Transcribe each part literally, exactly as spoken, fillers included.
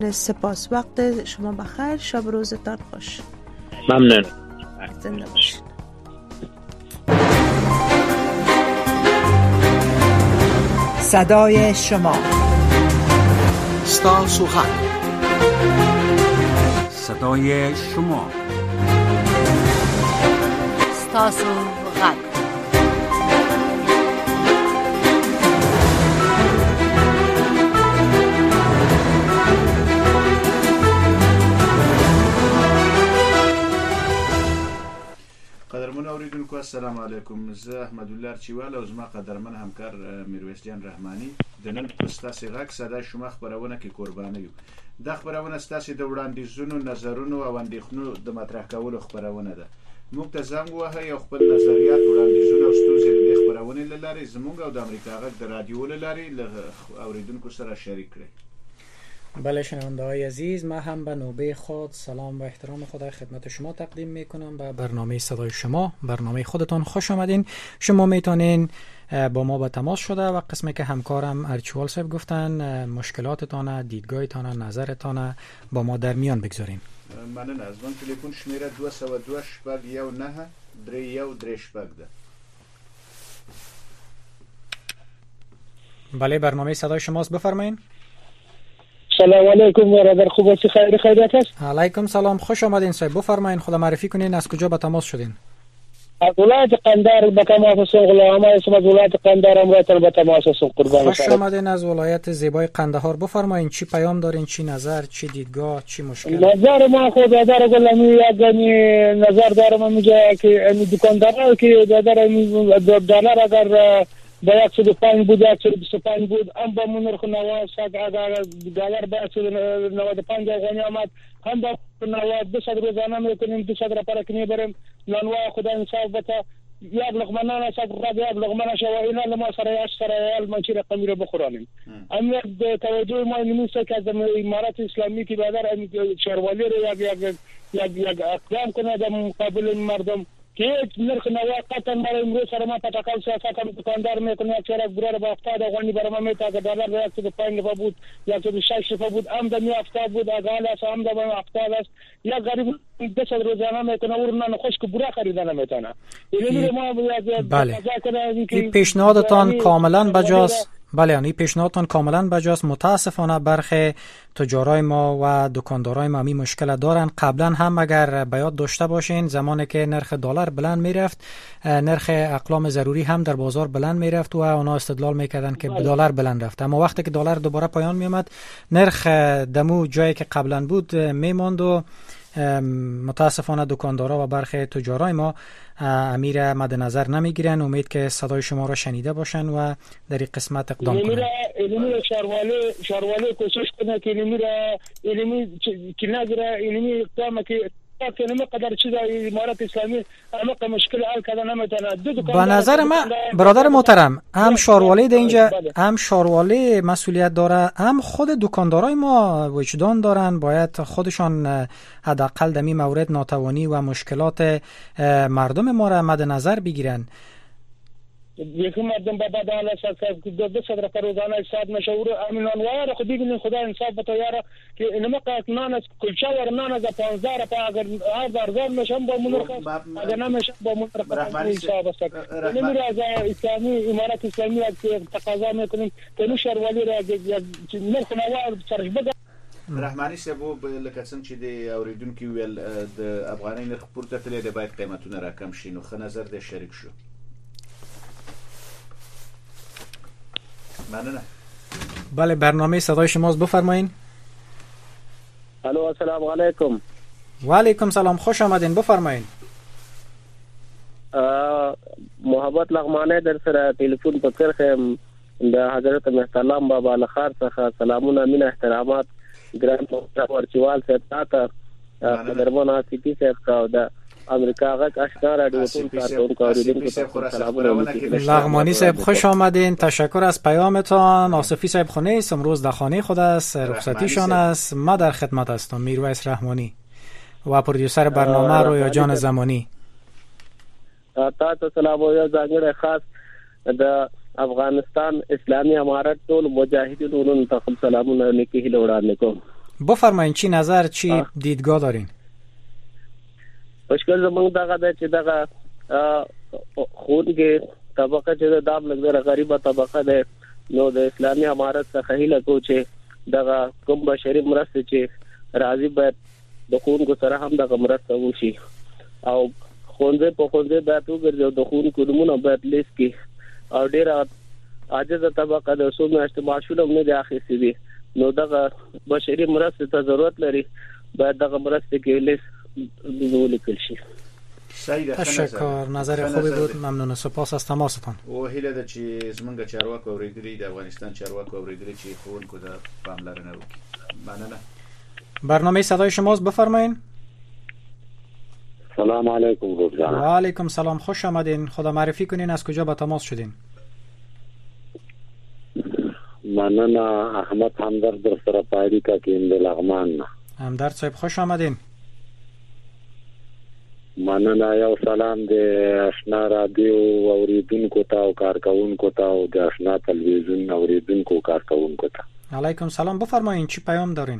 سپاس. وقت شما بخیر. شب روزتان خوش. ممنون. زنده باشید. صدای شما. ستاسو حق. صدای شما. ستاسو حق. قدرمن اوریدونکو السلام علیکم. زه احمد الله چوال او زما قدرمن همکار میرویس جان رحمانی د نن په ستاسو غږ صدا شما خبرونه کې قرباني یو. د خبرونه ستاسو د وړاندیزونو نظرونو او اندېښنو د مطرح کولو خبرونه ده. موږ ته زنګ وهئ او خپل نظریات وړاندیزونه او ستونزې د خبرونې له لارې زموږ او د امریکا غږ د رادیو له لارې له اوریدونکو سره شریک کړئ. بله شنونده های عزیز، ما هم به نوبه خود سلام و احترام خود خدمت شما تقدیم میکنم. به برنامه صدای شما، برنامه خودتان خوش آمدین. شما میتونین با ما به تماس شده و قسمی که همکارم ارچوال صاحب گفتن مشکلاتتان، دیدگاهتان، نظرتان با ما در میان بگذارین. مننه. از من تلفن شمیره دو سوه دو شپږ یو نه درې یو درې شپږ ده. بله برنامه صدای شماست، بفرمایین. سلام علیکم برادر، خوب هستی؟ خیر خیریت است؟ علیکم سلام، خوش آمدین صاحب. بفرمایین، خود معرفی کنین، از کجا به تماس شدین؟ از ولایت قندهار به تماس هستم. غلام اسم از ولایت قندهار امروز به تماس هستم. قربان خوش آمدین از ولایت زیبای قندهار. بفرمایین چی پیام دارین، چی نظر، چی دیدگاه، چی مشکل؟ نظر ما خود دادر گلمی یعنی نظر دارم میگه که دکاندارا که دادر دلار اگر با یک سو پنج بود، یک سو بیست و پنج بود، هم با نرخ نود صد اگر دلار با یک سو نود و پنج افغانی آمد، هم با نود دو صد روزانه میکنیم، دو صد را پاره کنیم بریم نانوا خدا انصاف بتا یک لقمه نان صد رد یک لقمه نشه و اینا لما سرایش سرایال منچی رقمی رو بخورانیم. هم یک توجه ما نیست که از امارات اسلامی که بعد شهروالی رو یک یک یک یک اقدام کنه در مقابل مردم که نرخ نواد قطعا برای امروز سر ما پتاکال سیاست هم دکاندار میکنه. یک چرک برای با افتاد افغانی برای ما میتاگه دلار به یک سو پنج نفا بود، یک سو شش نفا بود، هم دمی افتاد بود اگال است، هم دمی افتاد است. یک غریب دو صد روزانه میکنه و نان خشک برا خریدن نمیتونه. بله این پیشنهادتان کاملا بجاست. بله این پیشنهادتان کاملا بجاست. متاسفانه برخی تجارای ما و دکاندارای ما می مشکل دارن. قبلا هم اگر بیاد داشته باشین زمانی که نرخ دلار بلند میرفت، نرخ اقلام ضروری هم در بازار بلند میرفت و اونا استدلال میکردن که دلار بلند رفت. اما وقتی که دلار دوباره پایان میومد نرخ دمو جایی که قبلا بود میماند و متاسفانه دکاندارا و برخی تجارای ما امیر مد نظر نمیگیرن. امید که صدای شما را شنیده باشن و در این قسمت اقدام کنن. علمی شهروالی شهروالی کوشش کنه که علمی را علمی که نگره علمی اقدام که که نمیقدر چیز امارات اسلامی همه مشکل حل کردن نمیتونه. به نظر من برادر محترم هم شهروالی ده اینجا هم شهروالی مسئولیت داره، هم خود دکاندارای ما وجدان دارن، باید خودشان حداقل در این مورد ناتوانی و مشکلات مردم ما را مد نظر بگیرن. یکی مردم با بعد حالا ساز که دو دو صد رفت روزانه حساب مشهور امین نانوار خودی ببین خدا انصاف بتا یارا که نمقات نان از کلچه ور نان از پانزده رفت اگر هر ارزان میشم با منرخ اگر نمیشم با منرخ حساب است. نمیره از اسلامی امارات اسلامی از تقاضا میکنیم که شهروالی را نرخ نوار سرش بده. رحمانی سبو لکه څنګه چې د اوریدونکو ویل د افغاني نرخ پورته تللی د باید قیمتونه راکم شي. نو ښه نظر د شریک شو. مننه. بله برنامه صدای شماست، بفرمایین. الو السلام علیکم. و علیکم سلام، خوش آمدین، بفرمایین. محبت لغمانه در سره تلیفون په کرخه د حضرت محترم بابا لخر څخه سلامونه مين احترامات ګران ورچوال صاحب ته قدرمن سپی صاحب کا د امریکا غک اشکار رادیو ټول کارون کاریدون. لغمانی صاحب خوش آمدین، تشکر از پیامتان. آصفی صاحب خانه است، امروز در خانه خود است، رخصتیشان است. ما در خدمت هستم، میرویس رحمانی و پرودیوسر برنامه رویا جان زمانی. تاسو سلام او ځانګړی خاص د افغانستان اسلامي امارت ټول مجاهدینو ته سلامونه لیکي هلوړان کوم. بفرمایید چی نظر چی دیدگاه دارین؟ مشکل زمونږ دغه د چې دغه خون کې طبقه چې د دام لګره غریبه طبقه ده نو د اسلامي امارت څخه هیله کو چې دغه کوم بشري مرسته چې راځي باید د خون کو سره هم دغه مرسته وشي او خونځه په خونځه باید وګرځي د خون کو نمونه باید لیست کی او ډیره عاجزه طبقه د څو میاشتې معاشونه نه دي اخیستي دي نو دغه بشري مرسته ته ضرورت لري باید دغه مرسته کې لیست ولیکل شي. تشکر، نظر خوبی بود، ممنون، سپاس از تماستان. او هیله ده چې زمونږ چارواکو اوریدلي د افغانستان چارواکو اوریدلي چې خونکو د پاملرنه وکړي. ممنون. برنامه صدای شماست، بفرمایید. سلام علیکم رضوان. و علیکم سلام، خوش آمدین. خدا معرفی کنین از کجا با تماس شدین؟ ممنون. احمد همدرد در سره پایری کا کیم د لغمان. همدرد صاحب خوش آمدین. مننه. یو سلام د آشنا رادیو اوریدونکو ته او کارکونکو ته او د آشنا تلویزیون اوریدونکو او کارکونکو ته. علیکم سلام، بفرمایید چی پیام دارین؟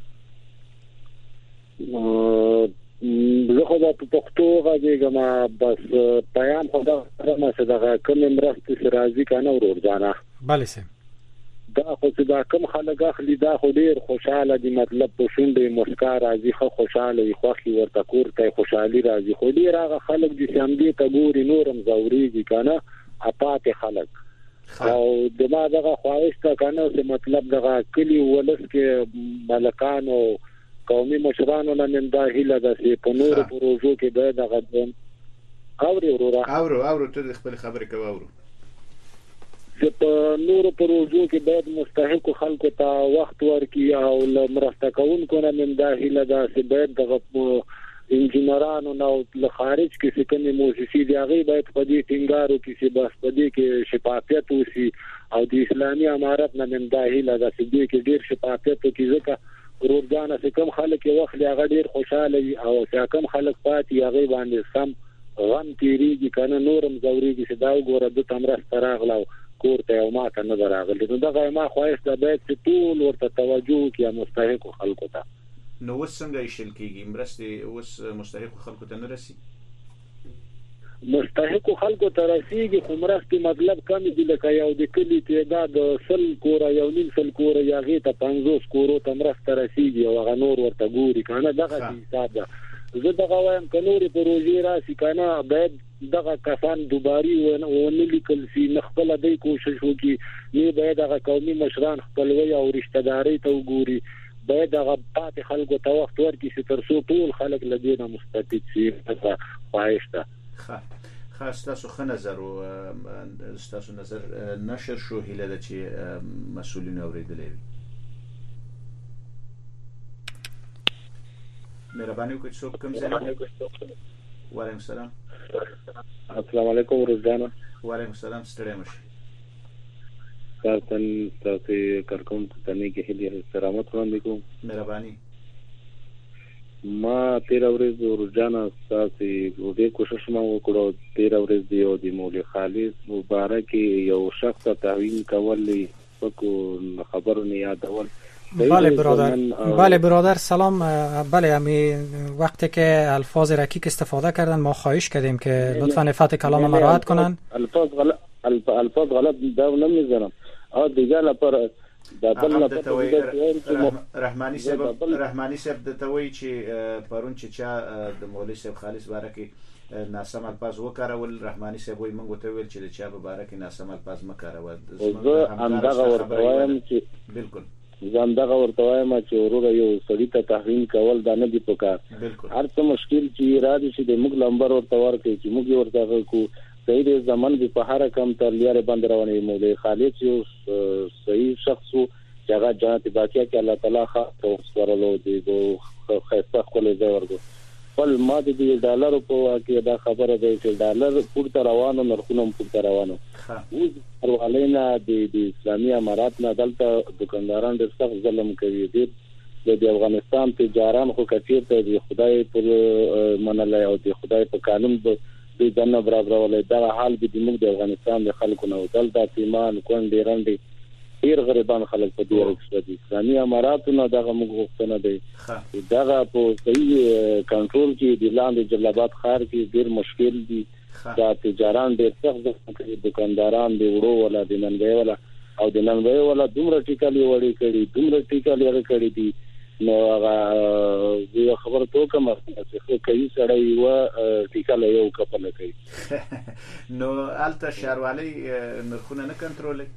زه خو په پښتو غږیږم، بس پیام خو دا څه دغه کوم مرستې چې راځي کنه ورور جانا. بله سه دا خو چې دا کوم خلک اخلي دا خو ډیر خوشاله دي، مطلب په شونډې مسکا راځي، خو خوشاله وي، خوښي ورته کور ته خوشحالي راځي. خو ډیر هغه خلک دي چې هم دې ته ګوري نورم زوريږي کنه اپات خلک او دما دغه خواهش ته کنه چې مطلب دغه کلی ولس کې ملکان او قومي مشرانو نن دا هیله ده چې په نور پروژو کې به دغه اوري ورورا اورو اورو ته خپل خبرې کوي اورو چې په نور پروژو کې باید مستحق خلکو ته وخت ورکړي او مرسته کوونکو نن دا هیله ده چې باید دغه انجینرانو نو له خارج کې څه کومې موسسې دی هغه باید په دې ټینګارو کې چې بس په دې کې شفافیت وشي او د اسلامي امارت نن دا هیله ده چې دې کې ډیر شفافیت وکړي ځکه ورورګانه چې کوم خلک وخت هغه ډیر خوشاله وي او چې کوم خلک پاتې هغه باندې سم غم تیریږي کنه نورم زوريږي چې دا وګوره د تمرس تراغلو کور ته او ما ته نه راغلی. نو دغه ما خواهش ده باید چې ټول ورته توجه وکړي مستحق خلکو ته. نو وس څنګه ایشل کېږي مرستې اوس مستحق خلکو ته نه رسي؟ مستحق خلکو ته رسیږي خو مرستې مطلب کم دي، لکه یو د کلی تعداد سل کوره یو نیم سل کوره یاغې ته پنځوس کورو ته مرسته رسیږي او هغه نور ورته ګوري کنه. دغه حساب ده. زه دغه وایم که نورې پروژې راسي کنه باید دغه کسان دوباري ونه لیکل سي، نه خپله دی کوشش وکړي، نه باید هغه قومي مشران خپلوي او رشته دارۍ ته وګوري، باید هغه پاتې خلکو ته وخت ورکړي چې تر څو ټول خلک له دې نه مستفید شي. خواهش ده. ښه ستاسو ښه نظر او ستاسو نظر نشر شو، هیله ده چې مسؤلین اورېدلی وي. مهرباني وکړئ څوک کوم ځای نه؟ وعلیکم السلام. السلام علیکم ورځانا. وعلیکم السلام. ستړی مشه. کارتن تاسو کارکوم ته نه کې هدي سلامت وړاندې کوم. مهرباني. ما تیر ورځ ورځانا تاسو ډېر کوشش ما وکړو تیر ورځ دی او د مولوی خالص مبارک یو شخص تعوین کولې پکو خبرو نه یادول. بله برادر، بله برادر سلام. بله امی وقتی که الفاظ رکیک استفاده کردن ما خواهش کردیم که لطفاً عفت کلام ما رعایت کنن. الفاظ غلط الفاظ غلط دا نمیزنم. ا دیگه لپاره دا بل لپاره رحمانی صاحب رحمانی صاحب د توي چې پرون چې چا د مولوی صاحب خالص بارکه ناسم الفاظ وکړول، رحمانی صاحب وي موږ ته ویل چې چا په بارکه ناسم الفاظ مکارول. زه همدغه ورته وایم چې بالکل ځان دغه ورته وایم چې ورور یو سړی ته تحوین کول دا نه دی پکار. هر څه مشکل چې را دي چې د موږ لمبر ورته ورکړي چې موږ ورته کو صحیح زمان به په هر کم تر لیاره باندې روانې مولوی خالص یو صحیح شخص چې هغه جنت باقیه کې الله تعالی خاص ورلو دی دو خاصه خپل ځای ورغو. ول ما د ډالر په واقع دا خبره ده چې ډالر پورته روانو نرخونه پورته روانو. اوس ورغلینا د اسلامي امارات نه دلته دکانداران ډېر سخت ظلم کوي. د افغانستان تجاران خو کثیر ته د خدای پر منلای او د خدای په قانون د دنه برابر ولې دا حال به د موږ د افغانستان د خلکو نه دلته ایمان کون ډیرندې ډیر غریبان خلک په دې ورکشته دي. اسلامي اماراتونه دغه موږ غوښتنه دی دغه په صحیح کنټرول کې د لاندې جلالاباد ښار کې ډیر مشکل دي. دا تجاران ډیر سخت دي، دکانداران دی وړو ولا د ننګي ولا او د ننګي ولا دومره ټیکالي وړي کړي دومره ټیکالي لري کړي دي. نو هغه زه خبر ته کوم چې کوي سړی و ټیکاله یو کپل کوي. نو الته شهروالي نرخونه نه کنټرولوي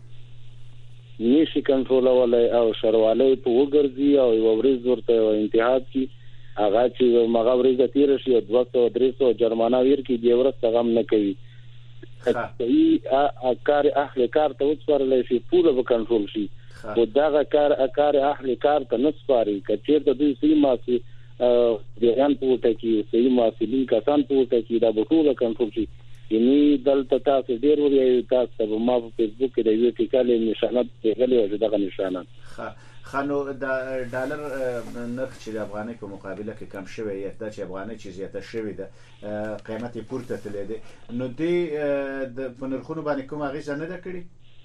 نشي کنټرولولای او شهروالي په وګرځي او یو ورځ ورته انتهاز کی هغه چې مغاوري تیر شي او دوه سوه درې سوه جرمانه ور کی دی ورته غم نه کوي. ای ا کار اهل کار ته وڅورل شي پوره به کنټرول شي او دا کار کار اهل کار ته نسپاري کچې ته دوی سیمه سي دیان پورته کی سیمه ماسلین کسان پورته کی دا بټوله کنټرول شي. یعنی دلته تاسو ډیر وری تاسو ما په فیسبوک کې د یو ټیکاله نشانات پیغلې او دغه نشانات خانو د ډالر نرخ چې د افغانۍ په مقابله کې کم شوی یا د چې افغانۍ چې زیاته شوی ده قیمت یې پورته تللی دی نو دې د په نرخونو باندې کوم اغیزه نه ده کړې؟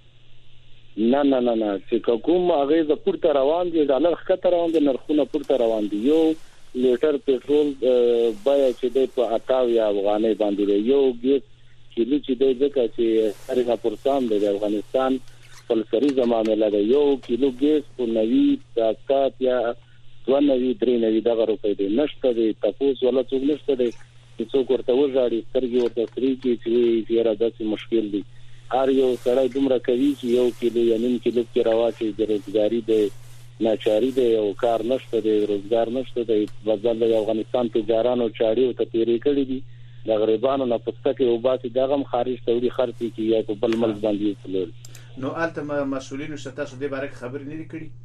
نه نه نه نه چې کوم اغیزه پورته روان دي ډالر ښکته روان دي نرخونه پورته روان دي. یو لیټر پټرول بیا چې د په اتاویا افغانۍ باندې یو ګیس کیلو چې د ځکه چې هرڅه پرسان د افغانستان فلسفي زمانه ده یو کیلو ګیس په نوي تاسات یا دوه نوي درې نوي دغه روپۍ دي نشته دي تاسو ولا څوک نشته دي چې څوک ورته وژاړي سترګې ورته سری کې چې زیاده داسې مشکل دي. هر یو سړی دومره کوي چې یو کیلو یا نیم کیلو کې راوچي د روزګاری دی ناچاری دی او کار نشته دی روزګار نشته دی. بدل د افغانستان تجارانو چاړي او تپیری کړی دي د غریبانو نه پسته کې او باسي دغه خارج توړي خرڅي کې یا په بل ملک باندې تلل. نو الته مسؤلینو ستاسو د بارک خبر نه لري کړی؟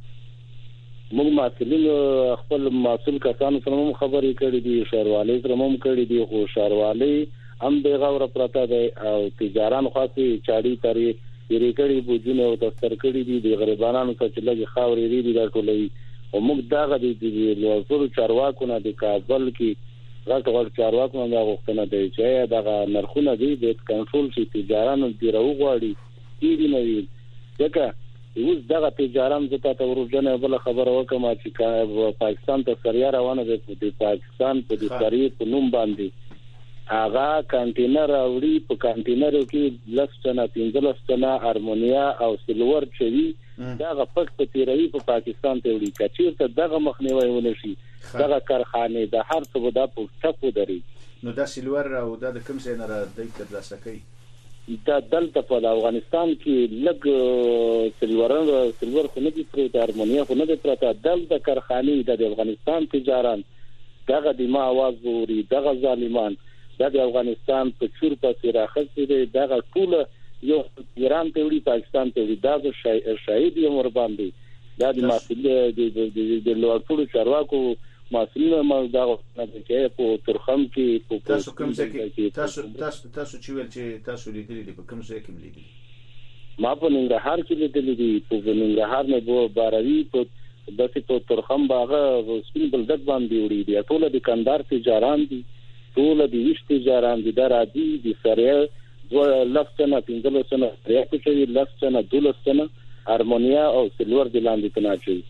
موږ مسؤلین خپل مسؤل کسانو سره هم خبرې کړې دي شهروالي سره هم کړې دي خو شهروالي هم به غوړه پراته دی او تجاران خاصي چاړي تری یری کړي بوجونه او تستر کړي دي د غریبانو څخه چې لږ خاورې لري دا ټولې او موږ دا غدي د لوړو چارواکو نه د کابل کې راټ غوړ چارواکو نه غوښتنه دی چې دا نرخونه دي د کنټرول شي تجارانو دی راوغواړي دي نه وي ځکه اوس دغه تجاران زته ته ورجنه بل خبر وکم چې پاکستان ته سریا روانه ده د پاکستان په د سریه په نوم باندې هغه کانټینر اوړي په کانټینر کې لسټنا پنځلس ټنا هارمونیا او سلور چوي دغه پټ په تیروي په پاکستان ته وړي کچیر ته دغه مخنیوي ونشي دغه کارخانه د هر څه د پټکو دري. نو دا سلور او دا د کوم ځای نه را دی تر لاسه کوي دا دلته په افغانستان کې لګ سلورن سلور خو نه دي پروت هارمونیا خو نه دي پروت دلته کارخانه د افغانستان تجاران دغه د ما आवाज ووري دغه ظالمان د افغانستان په چور په راخصې دي دغه ټول یو ایران ته وړي پاکستان ته وړي دا شاهد یې مور باندې دا د مسئله د لوړ چارواکو مسئله ما دا چې په ترخم کې په تاسو کوم ځای کې تاسو تاسو تاسو چې ول چې تاسو لیدلې دي په کوم ځای کې لیدلې؟ ما په ننګرهار کې لیدلې دي په ننګرهار نه بو باروي په داسې په ترخم باغه سپین بلدک باندې وړي دي ټول د کندهار تجاران دي ټول د وشت تجاران دي دا راځي د سره دوه لفتنه پنځلسنه ریاکو چې لفتنه دولسنه هارمونیا او سلور د لاندې تناچي.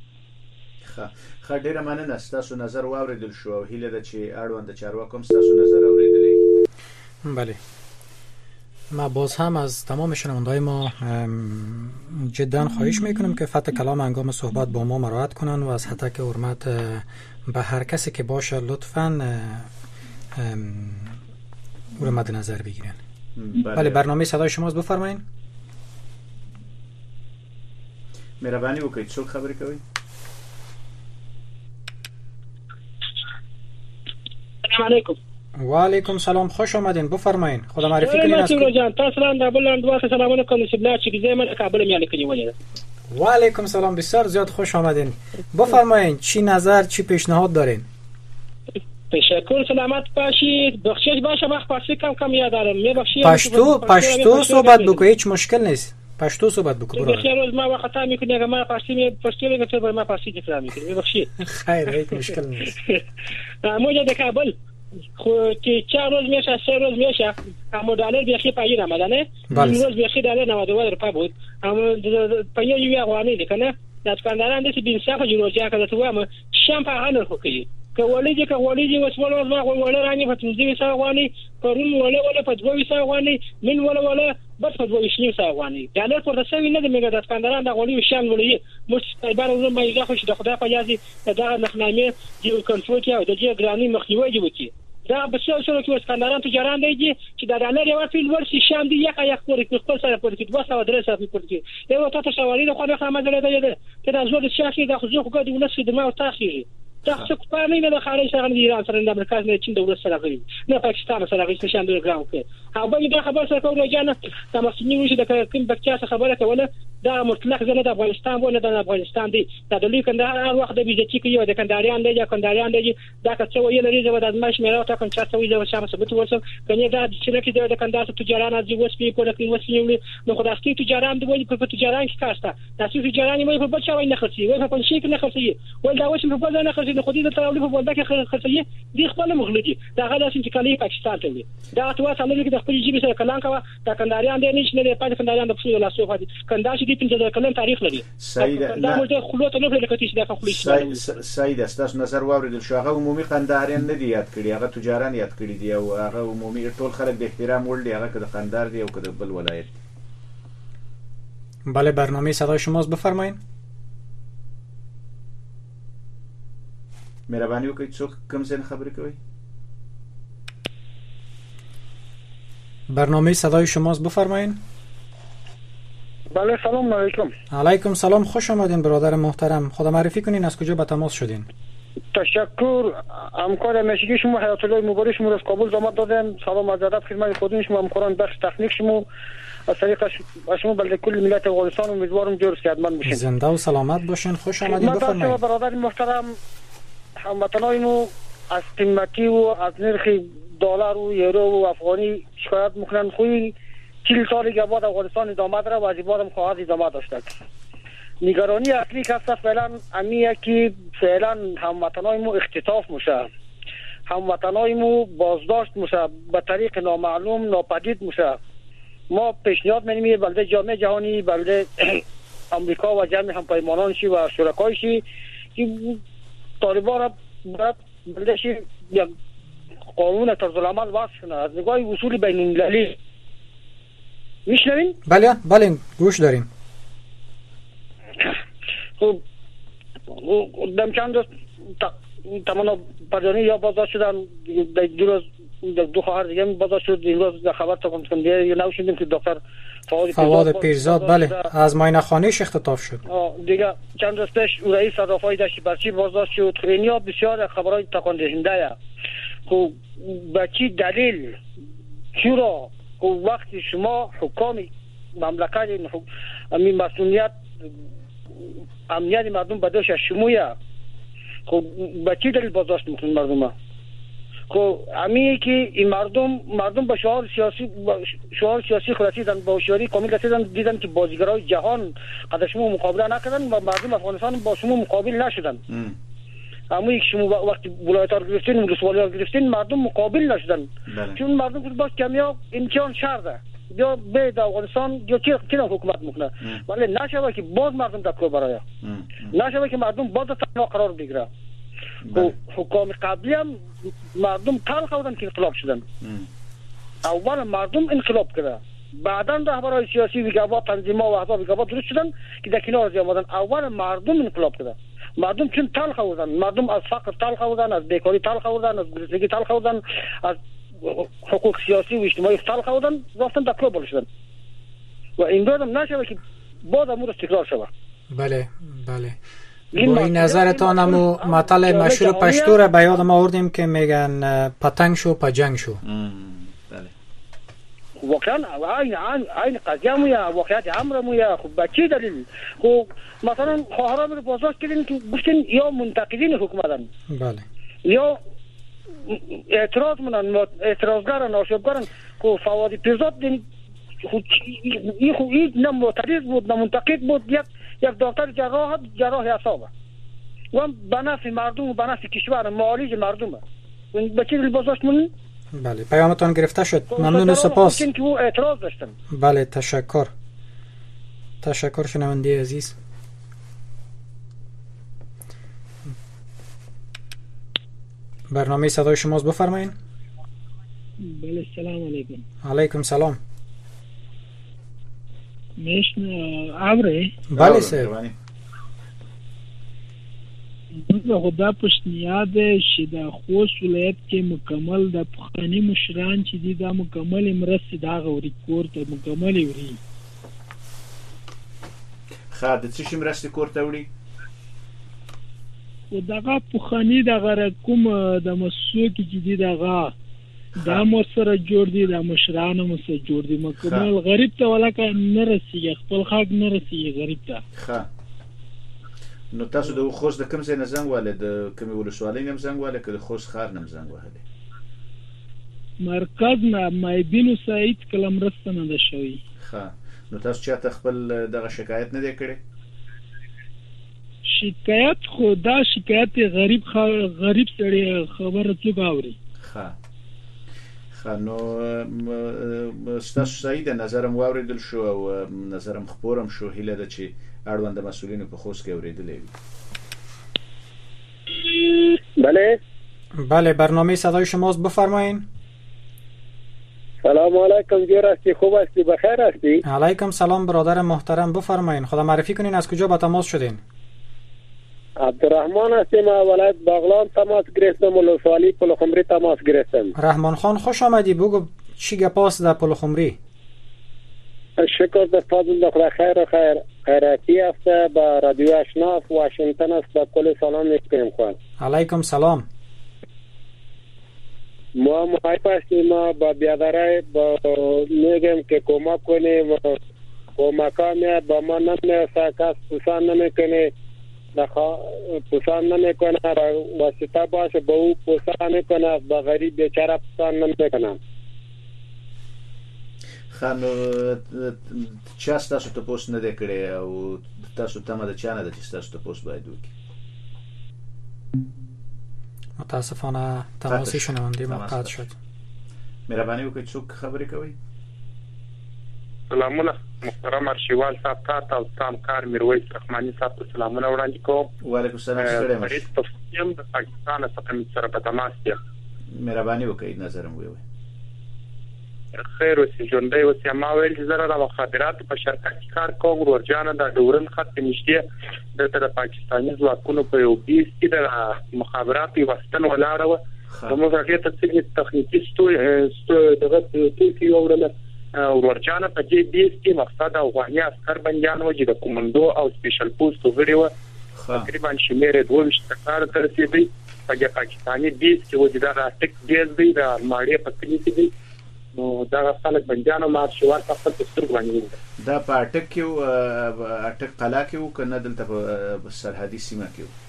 خا ډیره مننه تاسو نظر واوریدل شو او هیله ده چې اړوند چارواکو هم تاسو نظر اوریدلی. بله ما باز هم از تمام شنونده‌های ما جدا خواهش میکنم که فتح کلام هنگام صحبت با ما مراعات کنن و از حتک حرمت به هر کسی که باشه لطفاً او رو مد نظر بگیرن. بله, بله برنامه صدای شماست بفرمایید. مهربانی وکړئ څوک خبرې کوي؟ السلام علیکم. و علیکم سلام خوش آمدین بفرمایید خدا معرفی کنین. از جان تاسو لاندې بلند واسه سلامونه کوم چې بلا چې زه من کابل میاله کنی ولیدم. و علیکم سلام بسیار زیاد خوش آمدین بفرمایید چی نظر چی پیشنهاد دارین؟ تشکر سلامت باشید بخشش باشه وقت فارسی کم کم یاد دارم میبخشید پشتو پشتو صحبت بکنید هیچ مشکل نیست پشتو صحبت بکنید. بخیر روز ما وقت تا میکنه اگه ما فارسی می فارسی میگم تو ما فارسی تکرار میکنیم میبخشید. خیر هیچ مشکل نیست. موجود کابل خو که چهار روز میشه سه روز میشه اما دلار بیخی پایین آمده نه این روز بیخی دلار نود و دو روپیه بود اما په یو یو افغاني ده کنه د کانداران د بین صفه جوړه کړه ته وایم شام په هغه نه کوي کولې چې کولې چې وسول وسما ولا راني په تنظیم سره غواني پرون ولا ولا په دوی سره غواني من ولا ولا بس په دوی شنو سره غواني ډالر پر څه ویني د میګا د کانداران د غوړي شان ولې مش ایبار زما یې خو د خدای په یادي دا نخنامه یو کنټرول کې د دې ګرانی مخنیوي دی دا به څه سره کې کانداران تجاران دی چې د ډالر یو فیل ورسي شان دی یو یک پورې خپل سره پورې کې دوه سوه درې سوه پورې کې یو تاسو سوالي د خو نه خامه درې دی ته د زوړ شاخي د خو خو د ولسی د ما او تاسو دا څه په نه د خارج سره د ایران سره د امریکا نه چین دولت سره غوي نه پاکستان سره غوي څه شان دی ګراو کې او به دا خبر سره کوي جانه د مسلمانانو چې د کوم بچا څخه خبره کوله دا مطلق زنه د افغانستان ونه د افغانستان دی دا د لیک نه هر وخت د بیزتی کې د کنداریان دی یا کنداریان دی دا که څه ویل لري زما د ماش میراو تا کوم چا څه ویل شامه ثبوت ورسم کني دا چې نه کې د کندار تجاران از یو سپی کوله کې وسیلې نو خدای تجاران دی وایي په تجاران کې کاسته تاسو تجاران مې په بچا وای نه خرڅي وای په شي کې نه خرڅي ول دا وښه په بل نه خرڅي د خودي د تراولي په بل کې خرڅي دی خپل مغلطي دا غلا چې کلی پاکستان ته وي دا تاسو سره د خپل جيبي سره کلان کا دا کنداریان دی نشي نه پاتې کنداریان د پښو لا سوفا دي کندار چې دې پنځه کلن تاریخ لري سید دا مو خلوت نه لري کتي چې دا خپل سید استاس نظر واوریدل شو هغه عمومي قنداریان نه دی یاد کړی هغه تجاران یاد کړی دی او هغه عمومي ټول خلک د احترام وړ دی هغه که د قندار دی او که د بل ولایت. بله برنامه صدای شماست بفرمایید. مهرباني وکړئ څوک کوم ځای خبرې کوي؟ برنامه صدای شماست بفرمایید. بله سلام علیکم. علیکم سلام خوش آمدین برادر محترم. خدا معرفی کنین از کجا به تماس شدین؟ تشکر همکار مشیگی شما حیات الله مبارک شما از کابل زحمت دادن. سلام از ادب خدمت خودتون شما همکاران بخش تکنیک شما از طریق شما بلده کل ملت افغانستان امیدوارم جور سعادتمند باشین. زنده و سلامت باشین. خوش آمدین بفرمایید. برادر محترم هموطنانمو از قیمتی و از نرخ دلار و یورو و افغانی شکایت میکنن. خوی چهل سالی که بعد افغانستان ادامه داره و از بعدم خواهد ادامه داشته. نگرانی اصلی که هست فعلا امیه که فعلا هموطنایمو اختطاف میشه، هموطنایمو بازداشت میشه به طریق نامعلوم ناپدید میشه. ما پیشنهاد می‌کنیم بلده جامعه جهانی بلده امریکا و جمع همپیمانانشی و شرکایشی که طالبان را بلدهشی یک قانون طرز العمل وضع کنه از نگاه اصول بین المللی. میشنوین؟ بله بله گوش داریم. خب دم چند روز تمانا پردانی یا بازداشت شدن دو روز دو خواهر دیگه بازداشت شد. این روز خبر تا کنم دیگه یا نوشیدیم که دکتر فواد پیرزاد بله از معاینه خانه‌اش اختطاف شد. دیگه چند روز پیش رئیس صدافای داشتی برچی بازداشت شد. اینیا بسیار خبرای تکان دهنده. خب به چی دلیل چرا وقتی شما حکام مملکت این مسئولیت امنیت مردم به دوش شمویه خب به چی دلیل بازداشت میکنید مردم؟ خب امیه که این مردم مردم به شعار سیاسی شعار سیاسی خود رسیدن با هوشیاری کامل رسیدن دیدن که بازیگرای جهان قد شما مقابله نکردن و مردم افغانستان با شما مقابل نشدن. اما یک شما وقتی ولایت ها گرفتین ولسوالی ها گرفتین مردم مقابل نشدن چون مردم بود باش کمیا امتحان شرده یا به افغانستان یا چی چی حکومت میکنه ولی نشوه که باز مردم دکو برای نشوه که مردم باز تنها قرار بگیره. حکام قبلی هم مردم تلخ بودن که انقلاب شدن. اول مردم انقلاب کرده بعدا رهبرای سیاسی ویگاوا تنظیم‌ها و احزاب ویگاوا درست شدن که در کنار از آمدن. اول مردم انقلاب کرده. مردم چون تلخ بودن مردم از فقر تلخ بودن از بیکاری تلخ بودن از گرسنگی تلخ بودن از حقوق سیاسی و اجتماعی تلخ بودن رفتن در کلوب شدن و این دو هم نشوه که باز امور تکرار شود. بله بله با این نظرتان همو مطلع مشهور پشتو را به یاد ما آوردیم که میگن پتنگ شو پجنگ شو. واقعا این این قضیه مویه واقعیت امر مویه. خب به چی دلیل؟ خب مثلا خواهرام رو بازداشت کردین که گفتین یا منتقدین حکومتن بله یا اعتراض منن اعتراضگرن آشوبگرن. خب فواد پیرزاد دین این خب این نه معترض بود نه منتقد بود یک یک دکتر جراح جراح اعصاب و به نفع مردم و به نفع کشور معالج مردمه. به چی دلیل بازداشت منن؟ بله پیامتان گرفته شد. ممنون و سپاس. که او اعتراض داشتن. بله تشکر. تشکر شنونده عزیز. برنامه صدای شماست، بفرمایید. بله سلام علیکم. علیکم سلام. میشنه عبره؟ بله سر. خدا پشتنیاد شي د خوست ولایت کې مکمل د پخواني مشران چې دي دا مکمل مرستې دا غوري کور ته مکمل وړي. ښه د څه شي مرستې کور ته وړي؟ خو دغه پخواني دغه کوم د مسوکي چې دي دغه دا مو سره جوړ دي د مشرانو مو سره جوړ دي مکمل غریب ته ولکه نه رسیږي خپل خاک نه رسیږي غریب ته. ښه نو تاسو د خوست د کوم ځای نه زنګ والے د کومې ولسوالۍ نه زنګ والے که د خوست ښار نه زنګ والے؟ مرکز نه مایبینو سعید کله مرسته نه ده شوې. ښه نو تاسو چاته خپل دغه شکایت نه دی کړی؟ شکایت خو دا شکایت غریب خ... غریب سړی خبره څوک اوري. ښه ښه نو ستاسو صحیح ده، نظرم واورېدل شو او نظرم خپورم شو. هیله ده چې اړوند مسئولین په خوست کې اوریدلې وي. بله بله برنامه صدای شماست، بفرمایید. سلام علیکم جور هستی، خوب هستی، بخیر هستی؟ علیکم سلام برادر محترم، بفرمایید. خدا معرفی کنین از کجا با تماس شدین؟ عبدالرحمن هستیم، ولایت بغلان تماس گرفتم، ولسوالی پلخمری تماس گرفتم. رحمان خان خوش آمدی، بگو چی گپاست در پلخمری؟ شکر در فضل خدا خیر و خیر خیراتی هسته با رادیو اشنا واشنگتن است، با کل سلام میکنیم خواهد. علیکم سلام. ما محایف هستیم، ما با بیادرای با میگم که کمک کنیم، کمک ها میاد با ما نمیرسه، کس پسان نمیکنه، پسان نمیکنه، واسطه باشه با او پسان میکنه، با غریب بیچاره پسان نمیکنه. خانو چا ستاسو تپوس نه دی کړی او تاسو تمه ده چا نه ده چې ستاسو تپوس باید وکړي؟ متاسفانه تماسی شنونده ما قطع شد. مهرباني وکړئ څوک خبرې کوي؟ سلامونه محترم ارشیوال صاحب ته او تام کار میرویس رحماني صاحب ته سلامونه وړاندې کوم. وعلیکم السلام. ستړی مشه. تفصیل د پاکستان څخه سره په تماس یم. مهرباني وکړئ نظرم ویوي. خیر اوسې ژوندی اوسې. ما ویل چې زه د مخابراتو په شرکت کې کار کوم. ورورجانه د ډورن خط نږدې دلته د پاکستاني ځواکونو په یو بیس کې د مخابراتو یوه ستن ولاړه وه. زموږ هغې ته څه تخنیکي دغه توکي ووړله. ورورجانه په دې بیس کې مقصد افغاني عسکر بندیان وو چې د کومندو او سپیشل پوسټ غړي وو. تقریبا شمېر یې دوه ویشت کسانو ته رسېدی. په دې پاکستاني بیس کې وو چې دغه اټک بیس دی د الماړې په کلي کې دی. نو دا خلک بندیانو ما شوار په خپل سترګو باندې ولیدل. دا په اټک کې وو، اټک قلعه کې وو که نه دلته په سرحدي سیمه کې وو؟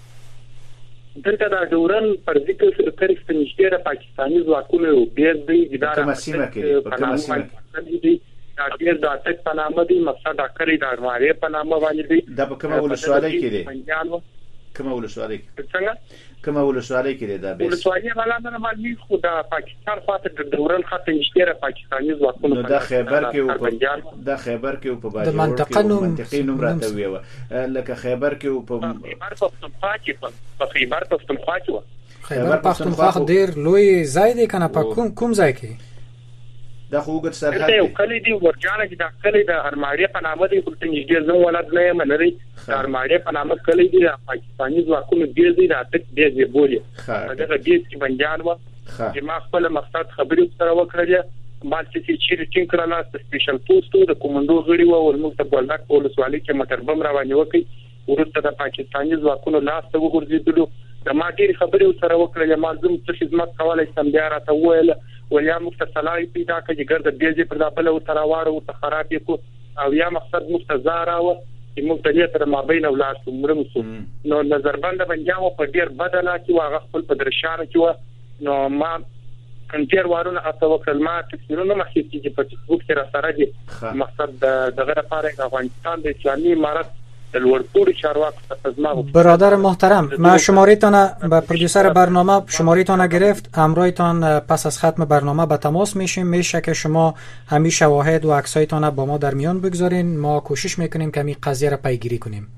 دلته د ډورن پر ذکر سره کرښ ته نږدې د پاکستاني ځواکونو یو بیس دی. په کومه سیمه کې دی؟ په کومه سیمه کې دا بیس د اټک په نامه دی، مقصد اکرې د الماړې په نامه باندې دی. دا په کومه ولسوالۍ کې دی؟ کومه ولسوالۍ کې؟ څنګه کومه ولسوالۍ کې دی دا بیس؟ ولسوالۍ والا نه معلومي، خو د پاکستان خاطر د ډورن خط نږدې د پاکستاني ځواکونو نو دا خیبر کې او دا خیبر کې او په باجوړ کې منطقه نوم منطقي نوم راته ویوه لکه خیبر کې او په خیبر پښتونخوا کې په خیبر پښتونخوا کې و. خیبر پښتونخوا ډېر لوی ځای دی کنه؟ په کوم کوم ځای کې دا خو وګت سرحد دی؟ یو کلی دی ورجانه چې دا کلی د الماړې په نامه دی. ورته نږدې زه ولد نه یم، نه دی د الماړې په نامه کلی دی. د پاکستاني ځواکونو بیس دی، د اټک بیس یې بولي. په دغه بیس کې بندیان وه چې ما خپل مقصد خبرې سره وکړلې. ما چې چیرې ټینګ کړله د سپیشل پوسټ د کومندو غړي وه، ور موږ ته بولدک په ولسوالۍ کې مټربم را باندې وکړي. وروسته د پاکستاني ځواکونو لاس ته وغورځېدلو. د ما ډېرې خبرې سره وکړلې. ما زه څه خدمت کولی شم. بیا راته وویل ولیا موږ ته صلاحي پیدا کړه چې ګرده بیزې پر دا بله ورته راواړو، ورته خراب یې کړو. او یا مقصد موږ ته ځا راوه چې موږ ته دې سره مابین ولاړ شو، مړه مو شو. نو نظربنده بندیان وه په ډېر بده حالت کې وه، هغه خپل په درشانو کې وه. نو ما ډېر وارونه هڅه وکړل. ما تصویرونه مه اخیستي چې په فیسبوک کې راسره دي. مقصد د دغه لپاره د افغانستان د اسلامي امارت د لوړپوړي چارواکو څخه برادر محترم، ما شماره‌تان به پرودوسر برنامه شماره‌تان گرفت، همراهتان پس از ختم برنامه به تماس میشیم. میشه که شما همین شواهد و عکسایتان با ما در میان بگذارین، ما کوشش میکنیم که این قضیه را پیگیری کنیم.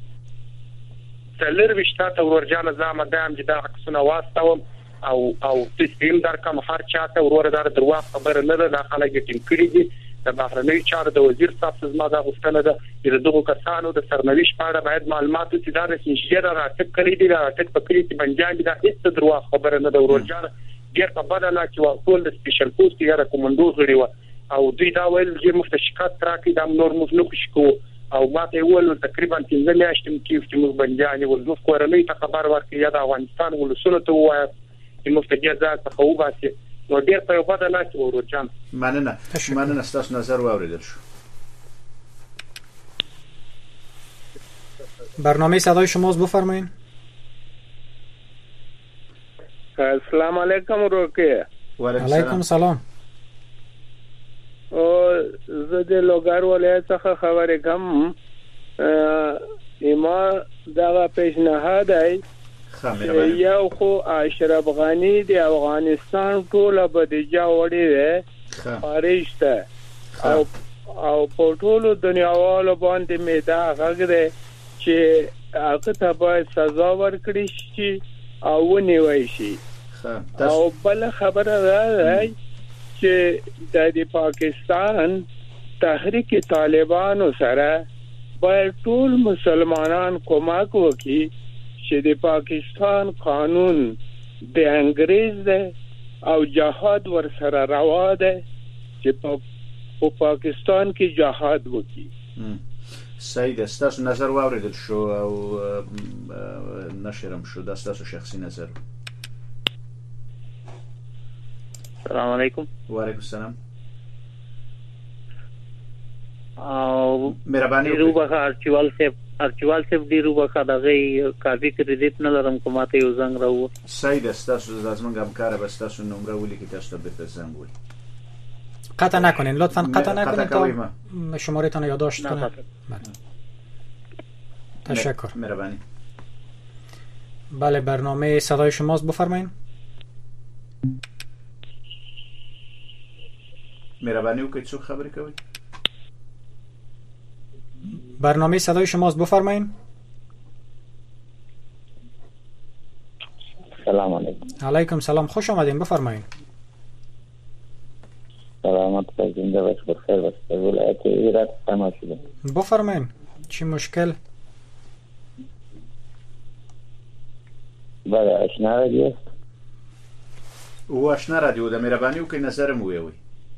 تلر وشتا ته ورجان زما دام چې دا عکسونه واستوم او او تسلیم در کوم هر چاته ورور دار دروا خبر نه ده، داخله کې کړی دي د بهرنی چارو د وزیر صاحب زما دا غوښتنه ده چې دغه کسانو د سرنوشت په اړه باید معلومات چې دا د شینشیر راټک کړی دي، راټک په کړی چې بنجان دا هیڅ دروا خبر نه ده. ورجان ډیر په بدل چې ټول د سپیشل پوسټ یا کومندو غړي و او دوی دا ویل چې مفتشکات راکې د نور مفنوک شکو او ماته ول تقریبا پنځه میاشتې کې چې موږ بنجان ول زو کورنۍ ته خبر ورکړي یا د افغانستان ولسونو ته وایي چې مفتجر ذات څخه وباسي. نو ډیر په بدل نه چې ورجان مننه مننه ستاسو نظر واوریدل شو. برنامه صدای شماست، بفرمایید. السلام علیکم روکه. و علیکم سلام. او زه د لوګر ولایت څخه خبرې کوم. ایما دا پیشنهاد دی یو خو اشرف غنی د افغانستان ټوله بدیجه وړي ده خارج ته او او په ټولو دنیاوالو باندې میدا غږ چې هغه ته باید سزا ورکړي شي او ونیوي شي. او بل خبره ده چې د پاکستان تحریک طالبانو سره باید ټول مسلمانان کومک وکړي چې د پاکستان قانون د انګریز ده او جهاد ور سره روا ده چې په پاکستان کې جهاد وکړي. سید استاسو نظر واوریدل شو او نشرم شو، دا استاسو شخصي نظر. السلام علیکم. و علیکم السلام. او مهرباني وکړئ. روبه ارچوال صاحب ارچوال صاحب دی روبه خدای کافي کریډیټ نه لرم، کومه ته یو زنګ راو. سید استاسو لازم همکار به استاسو نمبر ولي کې تاسو ته به زنګ وي. قطع نکنین لطفاً، قطع نکنین تا شماره‌تان رو یادداشت کنم. تشکر. مهربانی. بله برنامه صدای شماست، بفرمایید. مهربانی وکړئ څوک خبرې کوي؟ برنامه صدای شماست، بفرمایید. سلام علیکم. علیکم سلام، خوش آمدین، بفرمایید. سلامت باشین، زنده باشید، بخیر باشید. ولایت ایران تمام شده. بفرمایید. چی مشکل؟ بله آشنا رادیو است. او آشنا رادیو ده، مهربانی وکړئ نظر مو ویوي.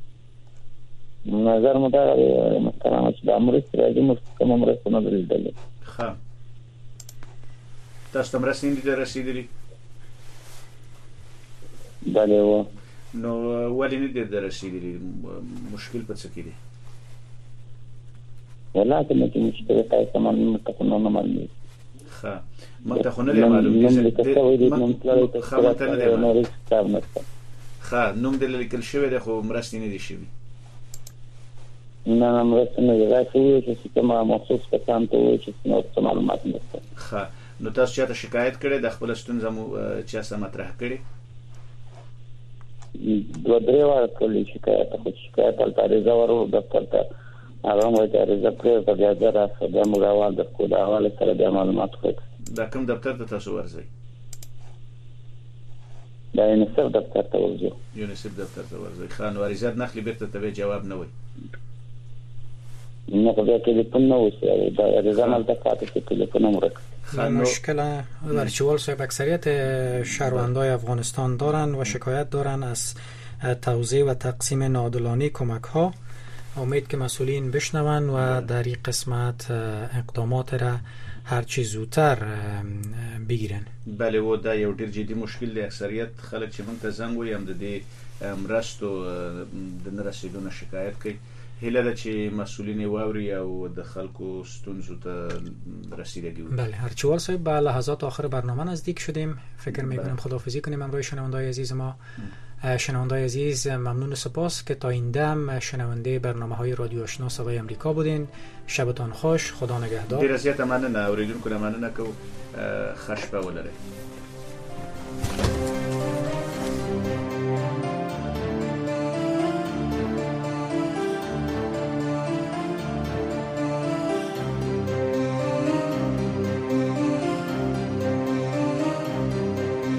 نظر مو دا دی مثلا چې د امریکا راځي مستقیم امریکا نه درېدل. ښه. تاسو تم رسیدلی دی رسیدلی؟ بله و. نو ولې نه دی رسیدلی؟ مشکل په څه کې دی؟ ولا ته مې مشکل تاسو سامان متقنه نه معلومه. ښه. مته خو نه معلوم دي چې خبره ته نه معلوم. ښه، نوم دې لیکل شوی دی خو مرستې نه دي شوی. نه نه مرستې نه دي راځي چې کومه مخصوص کسان ته وایي چې نو څه معلومات نشته. ښه، نو تاسو چاته شکایت کړی د خپل ستونزه مو چا سره مطرح کړی؟ دوه درې واره کړی شکایت، خو شکایت البته زورو دفتر ته هغه مو ته رځکړې په بیا دراسه د مغاوال د کوډ حواله سره د معلومات خو دا کوم دفتر ته تاسو ورځئ؟ دا یونیسف دفتر ته ورځو. یونیسف دفتر ته ورځئ. ښه، نو عریضه نخلي بیرته ته جواب نه وای. نه خو بیا ټلیفون نه وسی، دا عریضه مالته پاتې چې ټلیفون هم ورک. مشکل ورچوال صاحب اکثریت شهروندای افغانستان دارن و شکایت دارن از توزیع و تقسیم ناعادلانه کمک ها. امید که مسئولین بشنون و در این قسمت اقدامات را هر چی زودتر بگیرن. بله و دا یو ډیر جدي مشکل دی. اکثریت خلک چې موږ ته زنګ وایي هم د دې مرستو د نه رسیدو نه شکایت کوي. هیله ده چې مسئولین واوري او د خلکو ستونزو ته رسیدگی وکړي. بله ارچوال صاحب، به لحظات آخر برنامه نزدیک شدیم. فکر میکنم خداحافظی کنیم همراه شنونده‌های عزیز ما. شنوندای عزیز ممنون و سپاس که تا این دم شنونده برنامه‌های رادیو آشنا صدای امریکا بودین. شبتان خوش، خدا نگهدار. ډیر زیاته مننه اوریدونکو مننه کو خشبه ولري.